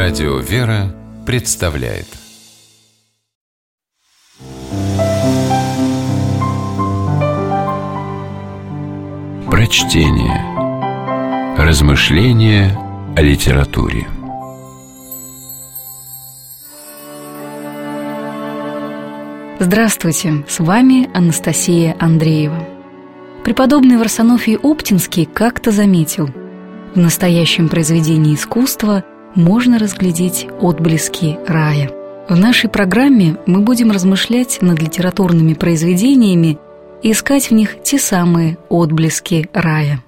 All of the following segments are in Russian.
Радио «Вера» представляет Прочтение. Размышления о литературе. Здравствуйте, с вами Анастасия Андреева. Преподобный Варсонофий Оптинский как-то заметил: в настоящем произведении искусства можно разглядеть отблески рая. В нашей программе мы будем размышлять над литературными произведениями и искать в них те самые отблески рая.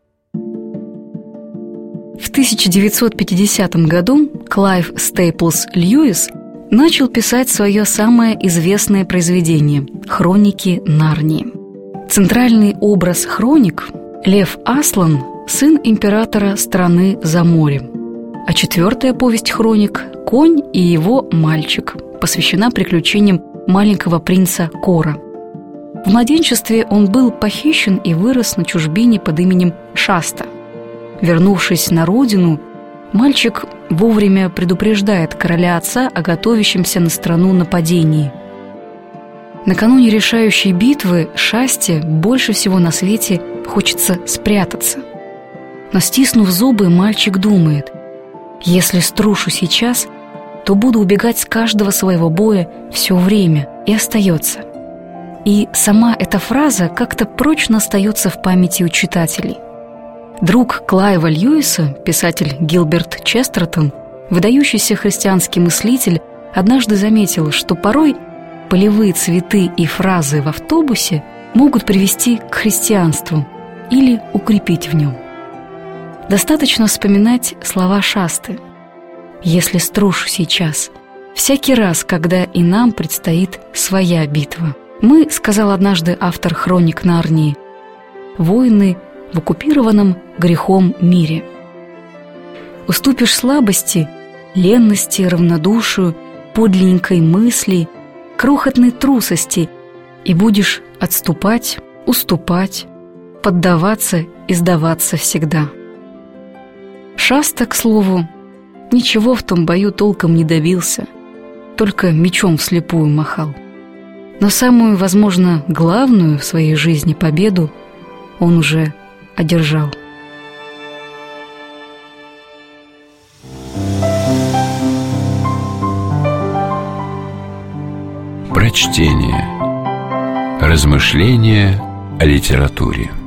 В 1950 году Клайв Стейплс Льюис начал писать свое самое известное произведение «Хроники Нарнии». Центральный образ хроник – Лев Аслан, сын императора страны за морем. А четвертая повесть хроник «Конь и его мальчик» посвящена приключениям маленького принца Кора. В младенчестве он был похищен и вырос на чужбине под именем Шаста. Вернувшись на родину, мальчик вовремя предупреждает короля отца о готовящемся на страну нападении. Накануне решающей битвы Шасте больше всего на свете хочется спрятаться. Но, стиснув зубы, мальчик думает: если струшу сейчас, то буду убегать с каждого своего боя все время, и остается. И сама эта фраза как-то прочно остается в памяти у читателей. Друг Клайва Льюиса, писатель Гилберт Честертон, выдающийся христианский мыслитель, однажды заметил, что порой полевые цветы и фразы в автобусе могут привести к христианству или укрепить в нем. Достаточно вспоминать слова Шасты: «Если струшу сейчас, всякий раз, когда и нам предстоит своя битва. Мы, — сказал однажды автор «Хроник Нарнии», — воины в оккупированном грехом мире. Уступишь слабости, ленности, равнодушию, подлинненькой мысли, крохотной трусости, и будешь отступать, уступать, поддаваться и сдаваться всегда». Шаста, к слову, ничего в том бою толком не добился, только мечом вслепую махал. Но самую, возможно, главную в своей жизни победу он уже одержал. Прочтение. Размышления о литературе.